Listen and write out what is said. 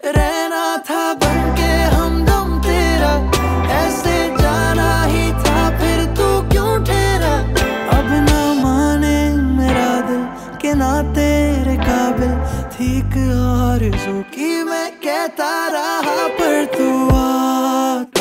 रहना था बनके हमदम तेरा, ऐसे जाना ही था फिर तू क्यों ठहरा। अब ना माने मेरा दिल के ना तेरे काबिल थी एक आरज़ू की मैं कहता रहा, पर तू आ